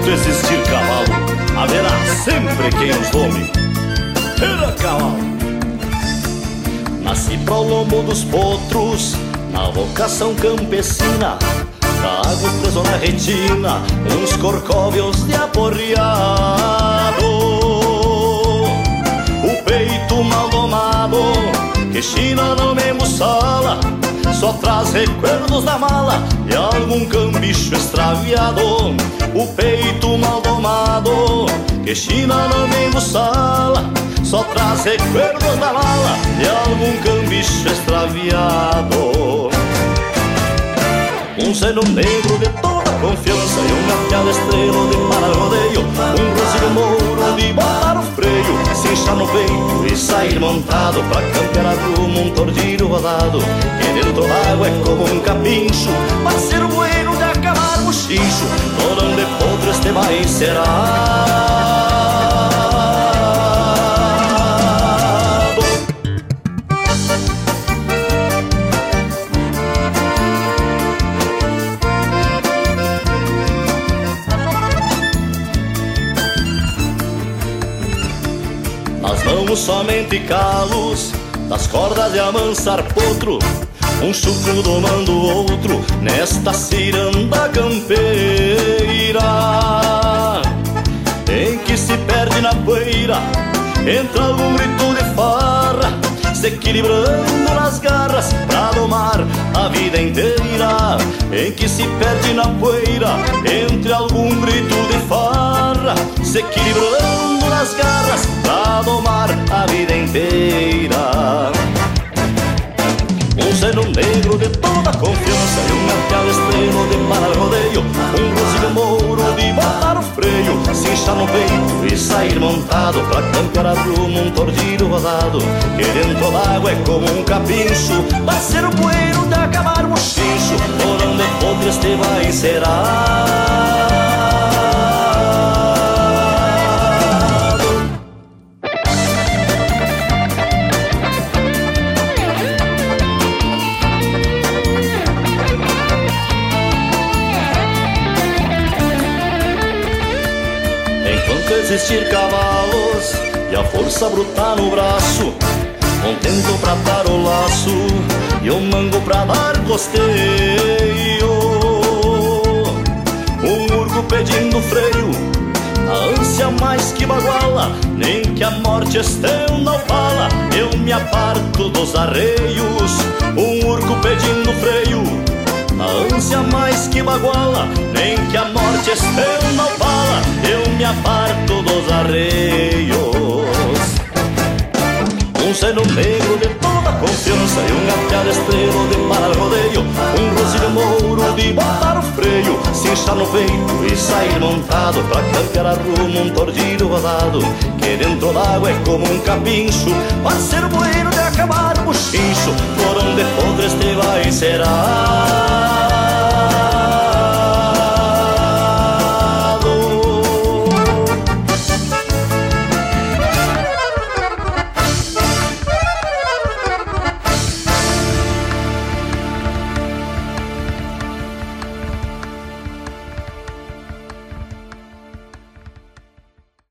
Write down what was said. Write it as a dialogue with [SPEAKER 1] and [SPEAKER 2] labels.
[SPEAKER 1] Enquanto existir cavalo, haverá sempre quem os dome. Era cavalo. Nasci pro lombo dos potros, na vocação campesina. Trago preso na retina uns corcóvios de aporreado. O peito mal domado, que China não me embuçala, só traz recuerdos da mala e algum cambicho extraviado. O peito mal domado, que China não me embuçala, só traz recuerdos da mala e algum cambicho extraviado. Um seno negro de toda confiança e uma piada estrela de para-rodeio, um rosilho mouro de botar o freio, se inchar no peito e sair montado pra campear a rumo um tordilho rodado, que dentro d'água é como um capincho, parceiro bueno de acabar o chincho, por onde podre este vai será. Vamos somente calos das cordas de amansar potro, um chucro domando outro nesta ciranda campeira, em que se perde na poeira, entra algum grito de farra, se equilibrando nas garras pra domar a vida inteira, em que se perde na poeira, entre algum grito de farra, se equilibrando nas garras pra domar a vida inteira. Um seno negro de toda confiança e uma piada estrela de para-rodeio, um rosilho mouro de botar o freio, se inchar no peito e sair montado pra campear a rumo um tordilho rodado, que dentro d'água é como um capincho, parceiro poeiro de acabar o chincho, por onde podre este vai será. Existir cavalos e a força bruta no braço, contento pra dar o laço e o mango pra dar costeio, um urco pedindo freio, a ânsia mais que baguala, nem que a morte estenda o pala, eu me aparto dos arreios, um urco pedindo freio, a ânsia mais que baguala, nem que a morte estenda o pala, eu me aparto dos arreios. Um seno negro de toda confiança e uma piada estrela de para-rodeio, um rosilho mouro de botar o freio, se inchar no peito e sair montado pra campear a rumo um tordilho rodado, que dentro d'água é como um capincho, parceiro bueno de acabar o chincho, por onde podre este vai será.